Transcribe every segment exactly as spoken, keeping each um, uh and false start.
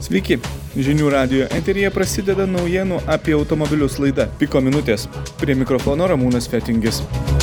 Sveiki, žinių radijo eteryje prasideda naujienų apie automobilius laida Piko minutės. Prie mikrofono Ramūnas Fetingis.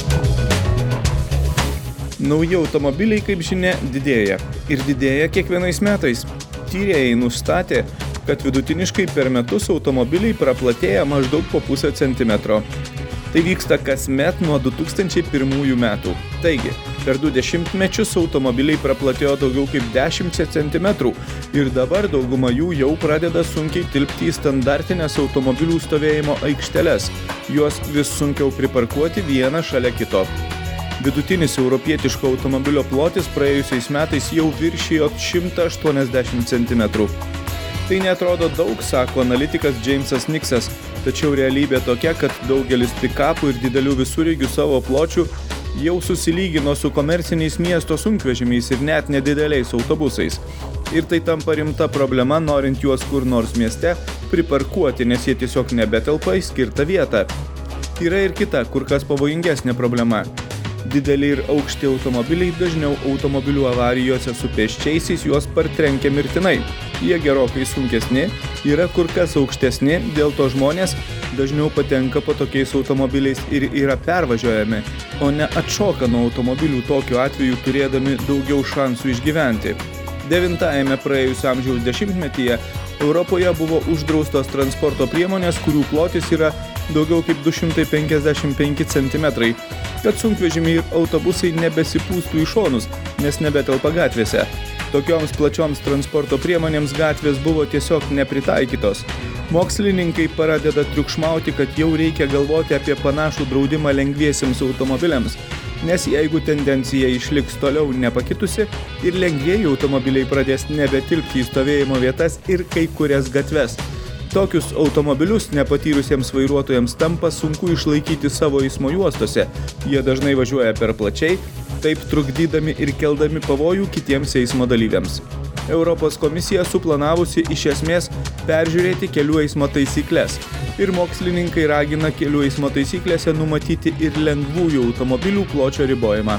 Nauji automobiliai, kaip žinia, didėja. Ir didėja kiekvienais metais. Tyrėjai nustatė, kad vidutiniškai per metus automobiliai praplatėja maždaug po pusę centimetro. Tai vyksta kasmet nuo du tūkstančiai pirmųjų metų. Taigi, per du dešimtmečius automobiliai praplatėjo daugiau kaip dešimt centimetrų ir dabar dauguma jų jau pradeda sunkiai tilpti į standartinės automobilių stovėjimo aikšteles. Juos vis sunkiau priparkuoti vieną šalia kito. Vidutinis europietiško automobilio plotis praėjusiais metais jau viršijo šimtą aštuoniasdešimt centimetrų. Tai neatrodo daug, sako analitikas Jamesas Niksas, tačiau realybė tokia, kad daugelis pikapų ir didelių visureigių savo pločių jau susilygino su komerciniais miesto sunkvežimiais ir net nedideliais autobusais. Ir tai tampa rimta problema, norint juos kur nors mieste priparkuoti, nes jie tiesiog nebetelpa į skirtą vietą. Yra ir kita, kur kas pavojingesnė problema. Dideli ir aukšti automobiliai dažniau automobilių avarijose su pėsčiaisiais juos partrenkia mirtinai. Jie gerokai sunkesni, yra kur kas aukštesni, dėl to žmonės dažniau patenka po tokiais automobiliais ir yra pervažiuojami, o ne atšoka nuo automobilių tokiu atveju turėdami daugiau šansų išgyventi. Devintajame praėjusio amžiaus dešimtmetyje Europoje buvo uždraustos transporto priemonės, kurių plotis yra daugiau kaip du šimtai penkiasdešimt penki centimetrai, kad sunkvežimiai ir autobusai nebesipūstų į šonus, nes nebetelpa gatvėse. Tokioms plačioms transporto priemonėms gatvės buvo tiesiog nepritaikytos. Mokslininkai pradeda triukšmauti, kad jau reikia galvoti apie panašų draudimą lengviesiems automobiliams, nes jeigu tendencija išliks toliau nepakitusi ir lengvieji automobiliai pradės nebetilpti į stovėjimo vietas ir kai kurias gatves. Tokius automobilius nepatyrusiems vairuotojams tampa sunku išlaikyti savo eismo juostose. Jie dažnai važiuoja per plačiai, taip trukdydami ir keldami pavojų kitiems eismo dalyviams. Europos komisija suplanavusi iš esmės peržiūrėti kelių eismo taisykles. Ir mokslininkai ragina kelių eismo taisyklėse numatyti ir lengvųjų automobilių pločio ribojimą.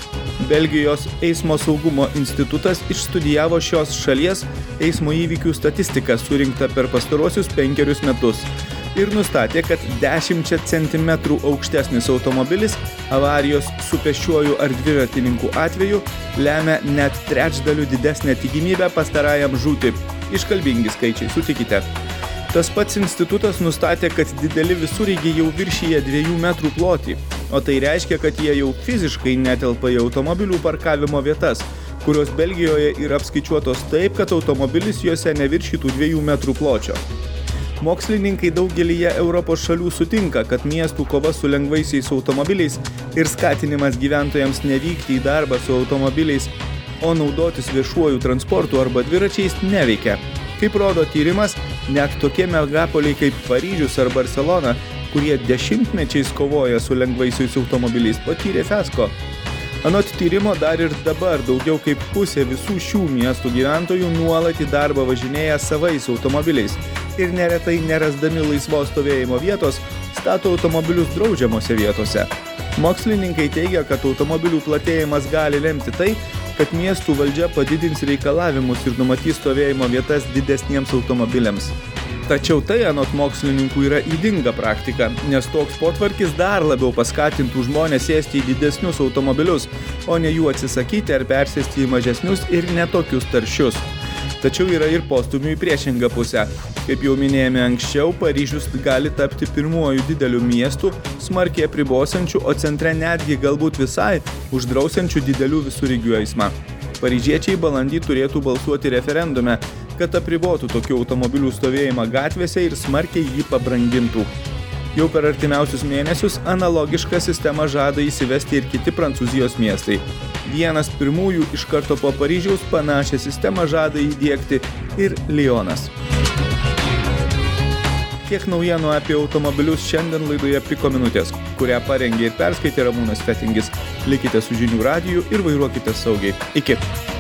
Belgijos eismo saugumo institutas išstudijavo šios šalies eismo įvykių statistiką surinktą per pastaruosius penkerius metus ir nustatė, kad dešimčia centimetrų aukštesnis automobilis avarijos su pėsčiuoju ar dviratininkų atveju lemia net trečdaliu didesnę tikimybę pastarajam žūti. Iškalbingi skaičiai, sutikite. Tas pats institutas nustatė, kad dideli visureigiai jau viršyje dviejų metrų plotį, o tai reiškia, kad jie jau fiziškai netelpa į automobilių parkavimo vietas, kurios Belgijoje yra apskaičiuotos taip, kad automobilis juose neviršytų dviejų metrų pločio. Mokslininkai daugelyje Europos šalių sutinka, kad miestų kova su lengvaisiais automobiliais ir skatinimas gyventojams nevykti į darbą su automobiliais, o naudotis viešuoju transportu arba dviračiais neveikia. Kaip rodo tyrimas, net tokie megapoliai kaip Paryžius ar Barselona, kurie dešimtmečiais kovoja su lengvaisiais automobiliais, patyrė fiasko. Anot tyrimo dar ir dabar daugiau kaip pusė visų šių miestų gyventojų nuolat į darbą važinėja savais automobiliais ir neretai nerasdami laisvos stovėjimo vietos stato automobilius draudžiamose vietose. Mokslininkai teigia, kad automobilių platėjimas gali lemti tai, kad miestų valdžia padidins reikalavimus ir numatys stovėjimo vietas didesniems automobiliams. Tačiau tai anot mokslininkų yra ydinga praktika, nes toks potvarkis dar labiau paskatintų žmones sėsti į didesnius automobilius, o ne jų atsisakyti ar persėsti į mažesnius ir netokius taršius. Tačiau yra ir postūmių į priešingą pusę. Kaip jau minėjome anksčiau, Paryžius gali tapti pirmuoju dideliu miestu, smarkiai apribosiančiu, o centre netgi galbūt visai uždrausiančiu didelių visureigių eismą. Paryžiečiai balandį turėtų balsuoti referendume, kad apribotų tokių automobilių stovėjimą gatvėse ir smarkiai jį pabrangintų. Jau per artimiausius mėnesius analogišką sistemą žada įsivesti ir kiti Prancūzijos miestai. Vienas pirmųjų iš karto po Paryžiaus panašią sistemą žada įdiegti ir Lyonas. Tiek naujienų apie automobilius šiandien laidoje Piko minutės, kurią parengė ir perskaitė Ramūnas Fetingis. Likite su žinių radiju ir vairuokite saugiai. Iki.